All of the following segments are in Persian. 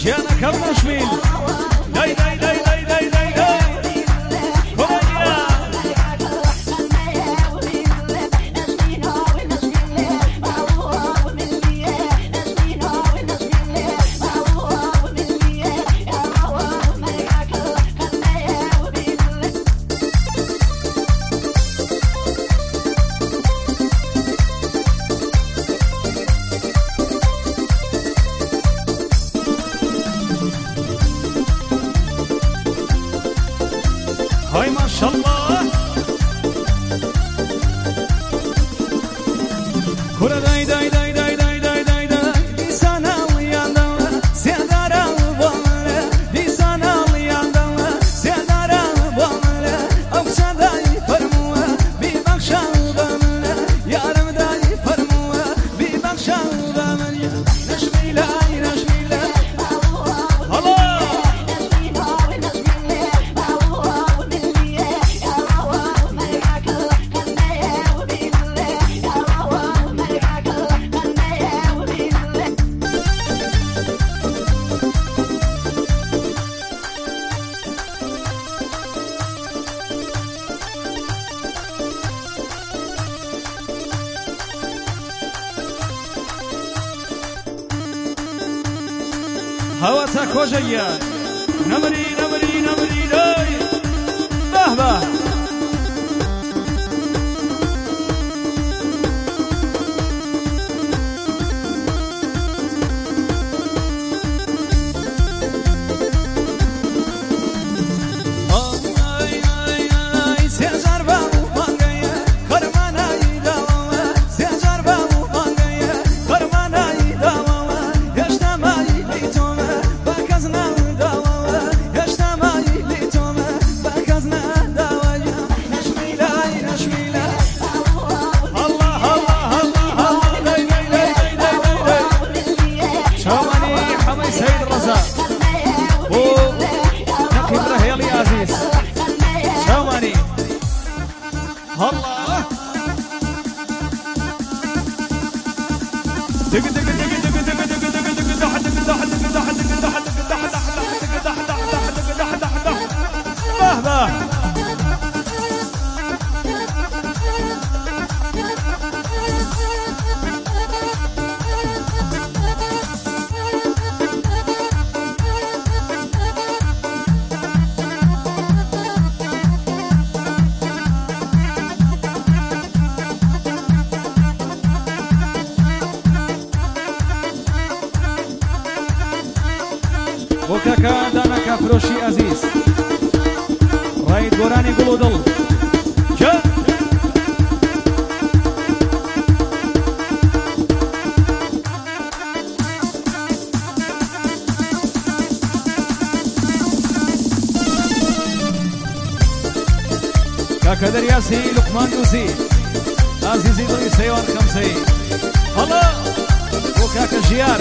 جانا كم نشميل داي داي داي داي داي داي داي كوميديا هاي ما شاء الله كرة داي داي داي داي داي داي داي داي سانا ويانا سيدارا وبولا دي سانا ويانا سيدارا وبولا أبشا داي فرموا ببخشا وبملا يا رب داي فرموا ببخشا وبملا نشميلا نشميلا الله هواتا كوجيا نمري نمري نمري داي به به وكاكا دانا كافروشي عزيز رايد قراني قلو دل جا كاكا درياسي لقمان دوسي عزيزي ضي سيوان خمسي الله وكاكا جيار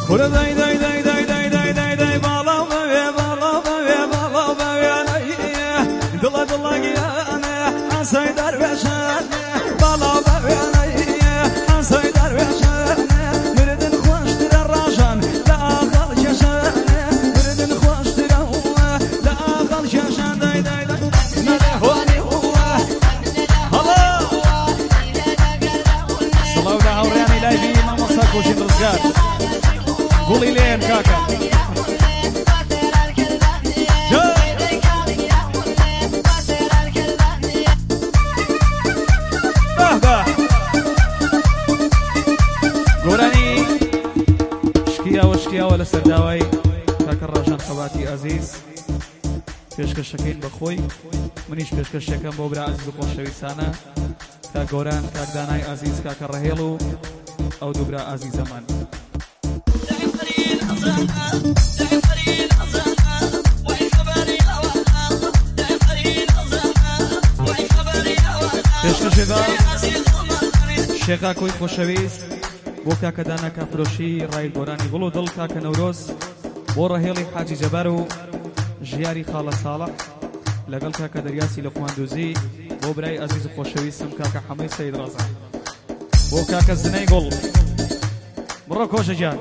Kura day day day day day day day day bala dala dala giyane Hansay derveşane bala Hansay derveşane Müridin hoştur rajan la aqal keşane Müridin hoştur la aqal keşane day day day Nalehoni huwa hala Salav da aurani laivi mamasa koshin rızgar Guli len kaka گۆرانی شکیاوە لە سەرداوای کاکە ڕەژان خەباتی ئازیز پێشکەشەکەین بەخۆی منیش پێشکەشەکەم بۆ برا ئازیز و خۆشەویستانە کاک گۆران کاک دانای ئازیز کاکە ڕەهێڵ و ئەو دوو برا ئازیزەمان پێشکەشێدا شێخا کۆی خۆشەویست بۆ کاکە دانا کافرۆشی ڕای گۆرانی گوڵ و دڵ کاکە نەورۆز بۆ ڕەهێڵی حاجی جەبار و ژیاری خاڵە ساڵح لەگەڵ کاکە دەریاسی لوقمان دووزی بۆ برای ئەزیز و خۆشەویستم کاکە حەمەی سەید ڕەزان بۆ کاکە زنەی گوڵ بڕۆ کۆشە گیان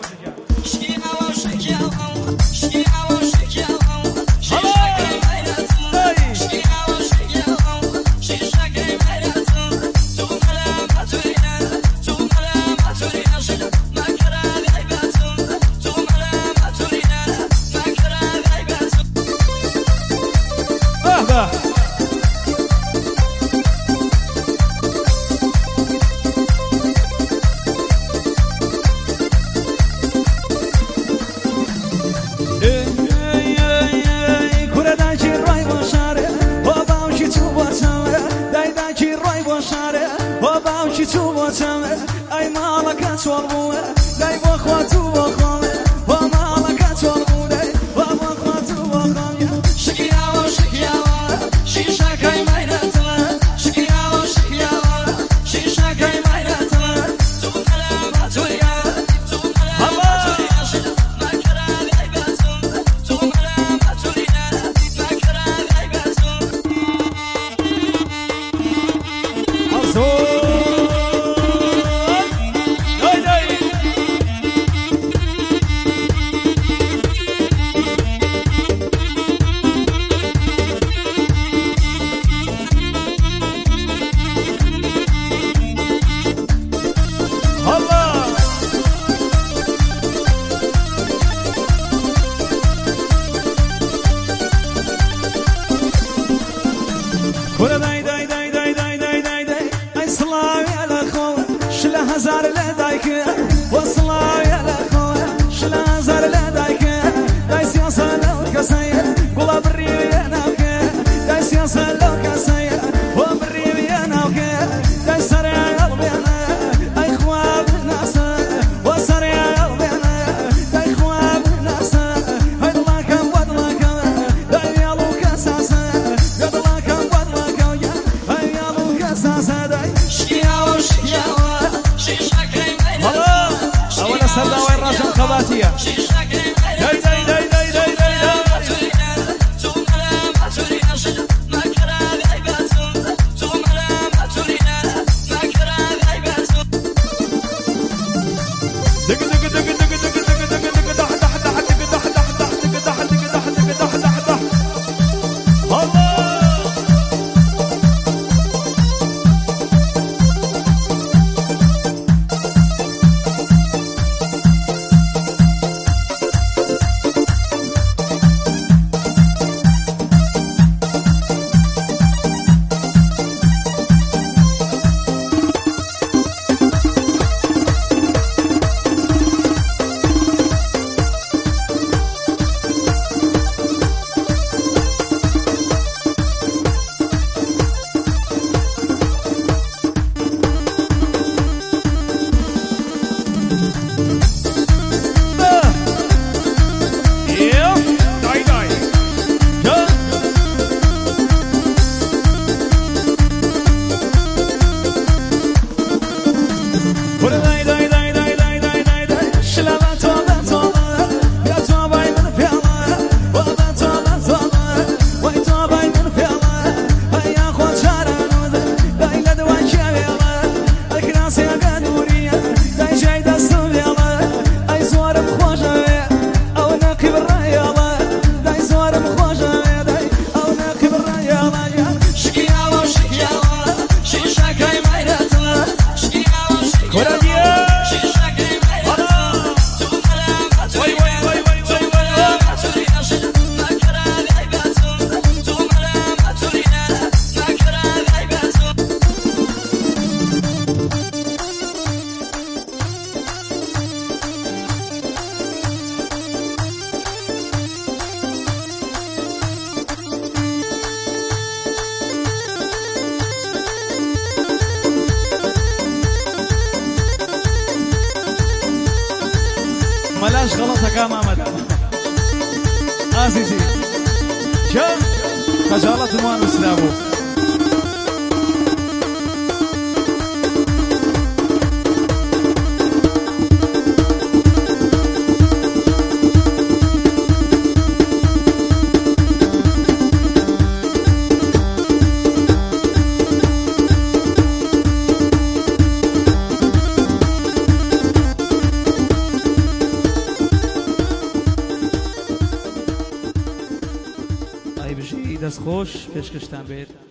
Ay malaka çorbu, day bakatu bakame, ba malaka çorbu, day ba bakatu bakame. Şikiyawa, şişa kay mayratla, şikiyawa, şişa kay mayratla. Tumala matuya, makara gaybatun, tumala matuya, makara gaybatun. Azor. هزار لدایک وصلاوی لخوه شلا هزار لدایک دای سیاسا لو کسایه گلا بریوی ناوکه دای سیاسا لو کسایه و بریوی ناوکه دای سری قلبیانه ای خواب ناسه و سری قلبیانه دای خواب ناسه های دلاکم و دلاکم دای یالو کساسه دلاکم و دلاکم های یالو کساسه دای شکیاو شکیاو Hello! لاش غلطك يا محمد عزيزي شوف خجالة الموان وسلامه دست خوش پشکشتن بید